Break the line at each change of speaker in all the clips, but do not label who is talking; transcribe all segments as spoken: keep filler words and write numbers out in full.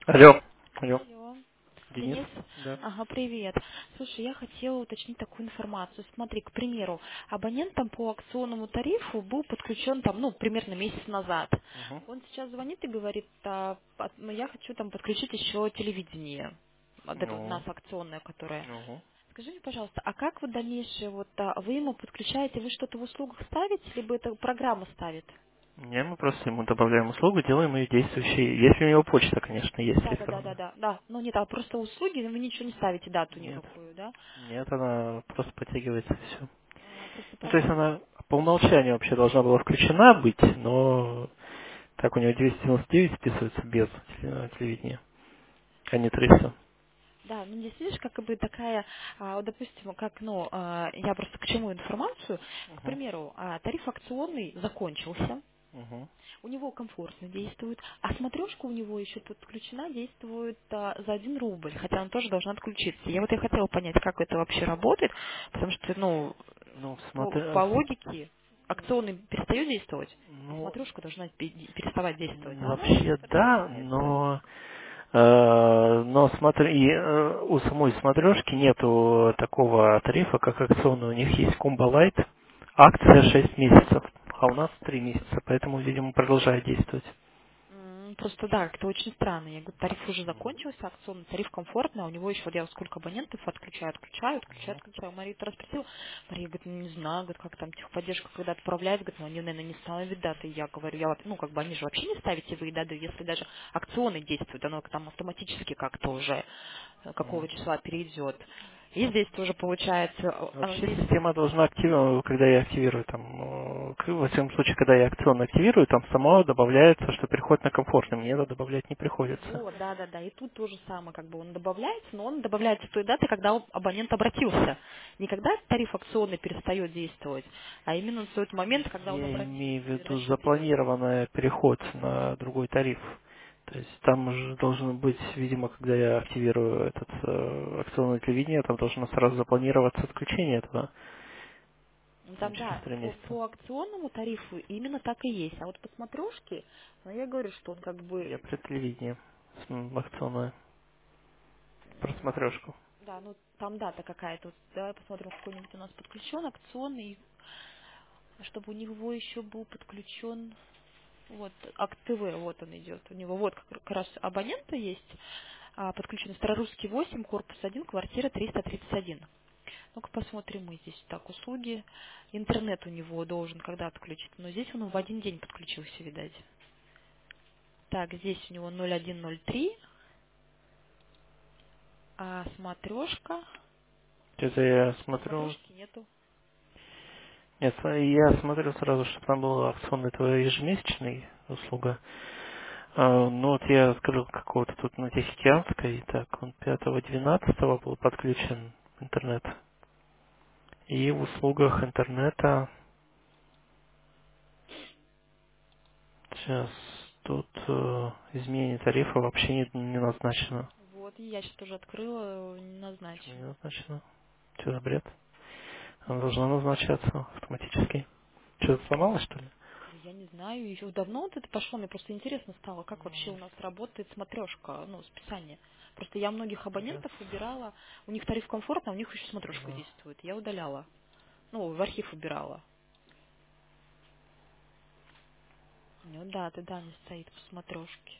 Алло. Алло.
Алло,
Денис?
Денис.
Да.
Ага, привет. Слушай, я хотела уточнить такую информацию. Смотри, к примеру, абонент там по акционному тарифу был подключен там, ну, примерно месяц назад.
Угу.
Он сейчас звонит и говорит, а, от- ну, я хочу там подключить еще телевидение, вот это вот у нас
Ну,
акционное, которое.
угу.
Скажи мне, пожалуйста, а как вы дальнейшее, вот, а, вы ему подключаете, вы что-то в услугах ставите, либо это программа ставит?
Не, мы просто ему добавляем услугу, делаем ее действующей. Если у него почта, конечно, есть
Да, да, да, да,
электронная.
да, да. Ну нет, а просто услуги, вы ничего не ставите, дату
Нет.
никакую, да?
Нет, она просто подтягивается и все.
А, просто
Ну, то есть
подумала.
она по умолчанию вообще должна была включена быть, но так у нее двести девяносто девять списывается без теле- телевидения, а не триста.
Да, ну здесь видишь, как бы такая, а, вот, допустим, как, ну, а, я просто к чему информацию, к
Угу.
примеру, а, тариф акционный закончился,
Угу.
у него комфортно действует, а смотрешка у него еще подключена, действует а, за один рубль, хотя она тоже должна отключиться. Я вот я хотела понять, как это вообще работает, потому что, ну,
Ну,
по,
смотри,
по логике акционный перестает действовать, и
ну,
смотрешка должна пе- переставать действовать, а она
вообще да,
подключается.
но Э, но смотри, и, э, у самой смотрешки нету такого тарифа, как акционный. У них есть комбо лайт, акция шесть месяцев, а у нас три месяца, поэтому, видимо, продолжает действовать.
М, Просто да, как-то очень странно. Я говорю, тариф уже закончился, акционный тариф комфортный, а у него еще вот я вот сколько абонентов отключаю, отключаю, отключаю, отключаю. Мария то спросила, Мария говорит, ну не знаю, говорит, как там техподдержка когда отправляет, говорит, ну они, наверное, не ставят даты. Я говорю, я вот, ну как бы они же вообще не ставите вы даты, если даже акционы действуют, оно там автоматически как-то уже э, какого
Мгм.
числа перейдет. И здесь тоже получается, э, оно
Вообще
действует.
система должна активировать, когда я активирую там, э, к- во всяком случае, когда я акционно активирую, там само добавляется, что переход на комфортный. Мне это добавлять не приходится.
Вот, да, да, да. И тут то же самое, как бы он добавляется, но он добавляется с той даты, когда он- абонент обратился. Не когда тариф акционный перестает действовать, а именно в тот момент, когда он
Я
обратился
имею в
и
виду
рассчитывает.
запланированный переход на другой тариф. То есть там же должен быть, видимо, когда я активирую этот э, акционное телевидение, там должно сразу запланироваться отключение этого
Ну,
ну,
там,
через
да,
три
по,
месяца.
по акционному тарифу именно так и есть. А вот по смотрешке, ну, я говорю, что он как бы,
Я про телевидение с- м, акционное, про
м,
смотрешку.
да, ну, там дата какая-то. Вот давай посмотрим, какой-нибудь у нас подключен акционный, чтобы у него еще был подключен. Вот, Акт ТВ, вот он идет. У него вот как раз абонента есть, а, подключен Старорусский восемь, корпус один, квартира триста тридцать один. Ну-ка посмотрим мы здесь. Так, услуги. Интернет у него должен когда отключить. Но здесь он в один день подключился, видать. Так, здесь у него ноль один ноль три, а смотрешка.
Это я смотрю...
Смотрешки нету.
Нет, смотри, я смотрю сразу, что там была акционная твоя ежемесячная услуга. А, ну вот я открыл какого-то тут на Тихоокеанской, так, он пятого двенадцатого был подключен интернет. И в услугах интернета сейчас тут э, изменение тарифа вообще не, не назначено.
Вот, и я сейчас тоже открыла, не
Почему не
назначен.
назначено? Что за бред? Она должна назначаться автоматически. Что-то сломалось, что ли?
Да я не знаю, еще давно вот это пошло, мне просто интересно стало, как вообще у нас работает смотрешка, ну, списание. Просто я многих
Сейчас.
абонентов убирала, у них тариф комфортно, а у них еще смотрешка
Ага.
действует. Я удаляла, ну, в архив убирала. Ну да, ты да, не стоит по смотрешке.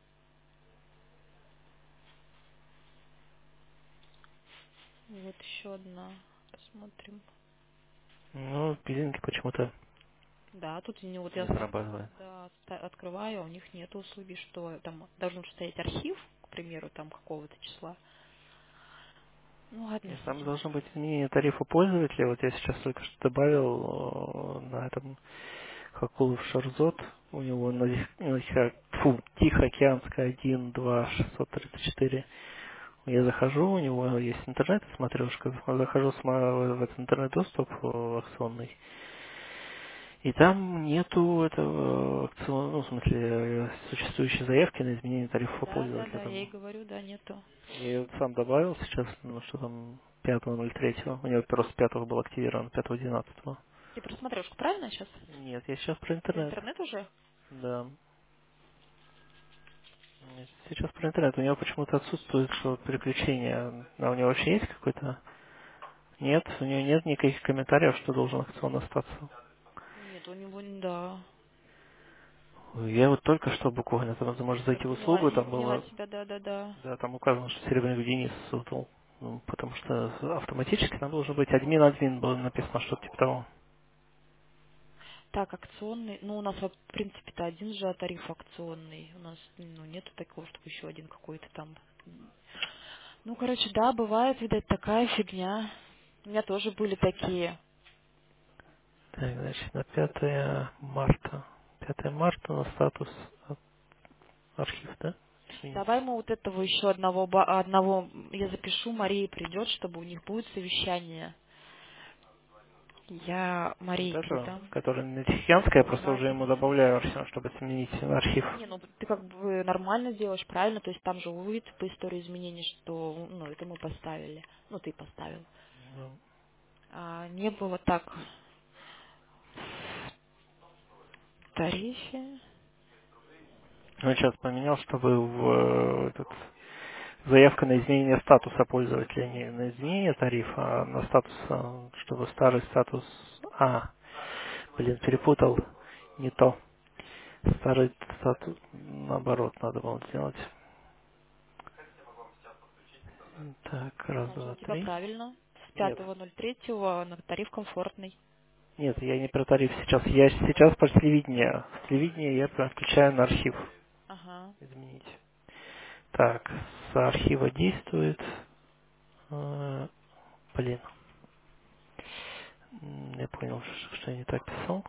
Вот еще одна, посмотрим.
Ну, пилинги почему-то
Да, тут у него вот
не
я
срабатывает.
да, ста- открываю, а у них нет услуги, что там должен стоять архив, к примеру, там какого-то числа. Ну ладно,
Нет,
с
там
этим.
должно быть изменение тарифа пользователя. Вот я сейчас только что добавил э, на этом Хакулов Шарзот. У него на Тих- на Тихо- фу, Тихоокеанская один, два, шестьсот тридцать четыре. Я захожу, у него есть интернет, смотрешка. Захожу сма- в этот интернет-доступ э, акционный. И там нету этого акцион, ну, в смысле, э, существующей заявки на изменение тарифа
Да, да,
пользователя.
да, я и
Там
говорю, да, нету.
я ее сам добавил сейчас, ну что там, пятого ноль третьего. У него просто пятого был активирован, пятого двенадцатого.
Ты про смотрешку, правильно сейчас?
Нет, я сейчас про
Про
интернет.
интернет уже?
Да. Сейчас про интернет. У него почему-то отсутствует что переключение. А у него вообще есть какой-то? Нет, у него нет никаких комментариев, что должен акцион остаться.
Нет, у него, да.
Я вот только что буквально, там можешь
Я
зайти в
поняла,
услугу,
я
там
поняла
было,
тебя, да-да-да.
да, там указано, что Серебряный Денис создал. Ну, потому что автоматически там должен быть админ-админ, было написано что-то типа того.
Так, акционный, ну, у нас, в принципе-то, один же тариф акционный. У нас, ну, нету такого, чтобы еще один какой-то там. Ну, короче, да, бывает, видать, такая фигня. У меня тоже были такие.
Так, значит, на пятое марта. пятое марта на статус а- архив, да?
Давай
Извините.
мы вот этого еще одного, ба- одного, я запишу, Мария придет, чтобы у них будет совещание. Я
Вот
Марии
этого,
передам.
который на Тихоокеанской, я просто
Ага,
уже ему
Тихоокеанск.
добавляю все, чтобы сменить архив.
Не, ну ты как бы нормально делаешь, правильно, то есть там же будет по истории изменений, что, ну, это мы поставили, ну, ты поставил.
Ну,
А не было так в тарифе.
он сейчас поменял, чтобы в э, этот заявка на изменение статуса пользователя, не на изменение тарифа, а на статус, а, чтобы старый статус... А, блин, перепутал. Не то. Старый статус, наоборот, надо было сделать. Так, раз,
Значит,
два,
у тебя
три.
правильно. С
Нет.
пятого ноль третьего на тариф комфортный.
Нет, я не про тариф сейчас. Я сейчас про телевидение. С телевидения я прям включаю на архив.
Ага.
Изменить. Так, с архива действует. э, Блин. М, Я понял, ш- что я не так писал.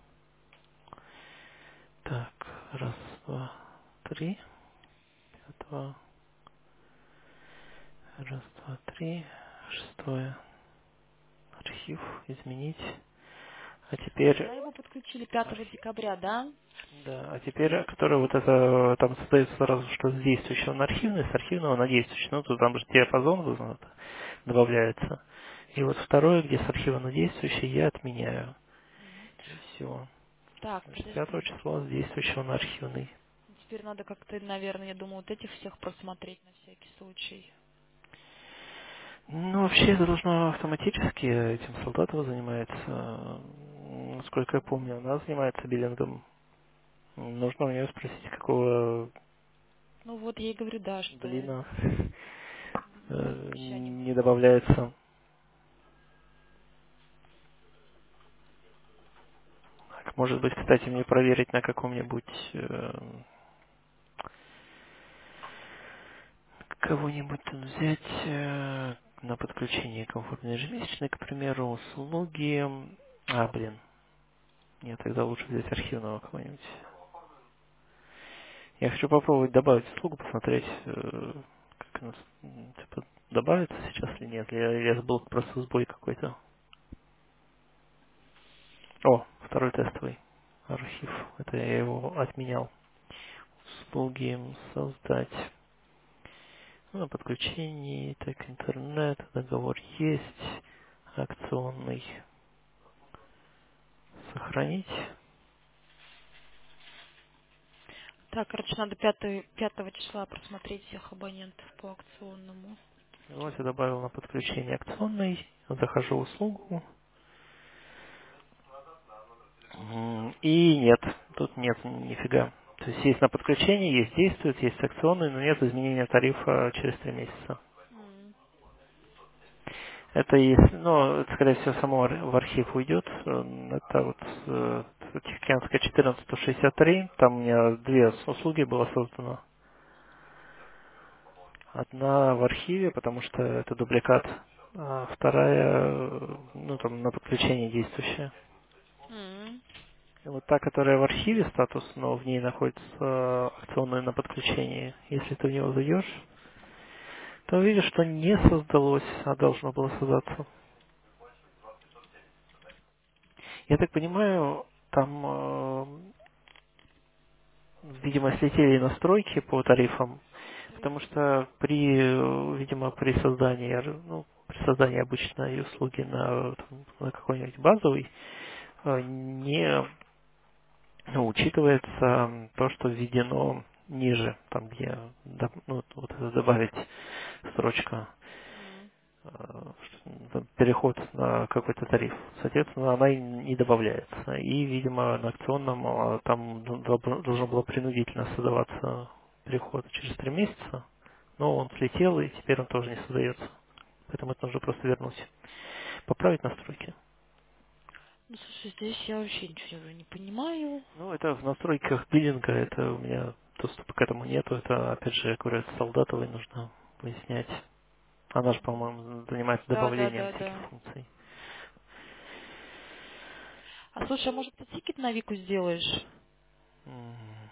Так, раз, два, три. Два, раз, два, три. Шестое. Архив. Изменить. А теперь...
Когда его подключили? Пятого
Архив.
декабря, да?
Да, а теперь, который вот это, там создается сразу, что с действующего на архивный, с архивного на действующий. Ну, тут там же диапазон вот, добавляется. И вот второе, где с архива на действующий, я отменяю.
Мгм.
И все.
Так,
Значит, пятого
подожди.
числа с действующего на архивный.
Теперь надо как-то, наверное, я думаю, вот этих всех просмотреть на всякий случай.
Ну, вообще это должно автоматически, этим Солдатова занимается. М, Насколько я помню, она занимается биллингом. Нужно у нее спросить, какого
Ну вот я и говорю, да, что
блина э,
ща не...
не добавляется. Так, может быть, кстати, мне проверить на каком-нибудь э, кого-нибудь тут взять э, на подключение комфортной ежемесячной, к примеру, услуги. А, блин, нет, тогда лучше взять архивного кого-нибудь. Я хочу попробовать добавить услугу, посмотреть, э, как она с- м, типа, добавится сейчас или нет. Я, я был просто сбой какой-то. О, второй тестовый архив. Это я его отменял. Услуги создать. Ну, на подключении, так, интернет, договор есть, акционный. Сохранить.
Так, короче, надо пятого пятого числа просмотреть всех абонентов по акционному.
Вот я добавил на подключение акционный. Захожу в услугу. М, И нет, тут нет нифига. То есть есть на подключение, есть действует, есть акционный, но нет изменения тарифа через три месяца.
М.
Это есть, ну, это, скорее всего, само ар- в архив уйдет. Эм, Это вот э, Тихоокеанская четырнадцать сто шестьдесят три. Там у меня две с- услуги было создано. Одна в архиве, потому что это дубликат, а вторая, э, ну, там, на подключение действующая.
М.
И вот та, которая в архиве статус, но в ней находится э, акционная на подключении. Если ты в него зайдешь, то увидишь, что не создалось, а должно было создаться. Я так понимаю, там, э, видимо, слетели настройки по тарифам, потому что при, э, видимо, при создании, р- ну, при создании обычной услуги на, там, на какой-нибудь базовый, э, не ну, учитывается то, что введено ниже, там где доп- ну, вот это добавить строчка
М.
э, что- переход на какой-то тариф. Соответственно, она и не добавляется. И, видимо, на акционном а, там дол- должно было принудительно создаваться переход через три месяца, но он слетел, и теперь он тоже не создается. Поэтому это нужно просто вернуть. Поправить настройки.
Ну, слушай, здесь я вообще ничего уже не понимаю.
Ну, это в настройках биллинга, это у меня доступа к этому нету. Это, опять же, я говорю, это Солдатовой нужно выяснять. Она же,
Мгм.
по-моему, занимается
Да, да,
добавлением
да,
всяких
да.
функций.
А слушай, а может ты тикет на Вику сделаешь?
М.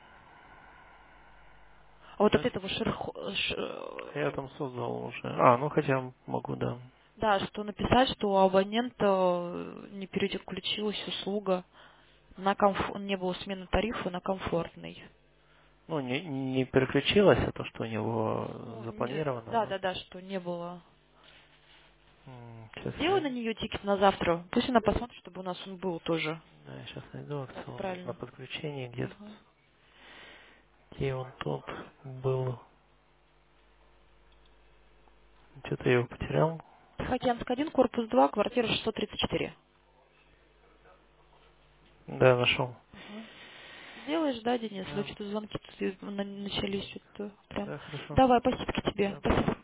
А вот
Ну,
от этого шерхо... ш-
я
э,
там создал уже. А, ну хотя могу, да.
Да, что написать, что у абонента э, не переключилась услуга на комф... не было смены тарифа на комфортный.
Ну, не, не переключилась, а то, что у него
Ну, не-
запланировано,
да,
но
да, да, что не было.
сейчас
Сделай
я,
на нее тикет на завтра. Пусть она посмотрит, чтобы у нас он был тоже.
да, я сейчас найду
Так,
акцион на
правильно.
подключении, где тут,
Ага.
где он тут был. Что-то я его потерял.
Тихоокеанск один, корпус два, квартира шестьсот тридцать четыре.
Да, нашел.
Ага. Сделаешь, да, Денис? Или
Да,
что-то звонки тут на- начались что-то прям.
да, хорошо.
Давай, спасибо тебе.
Да,
Спасибо.
пока.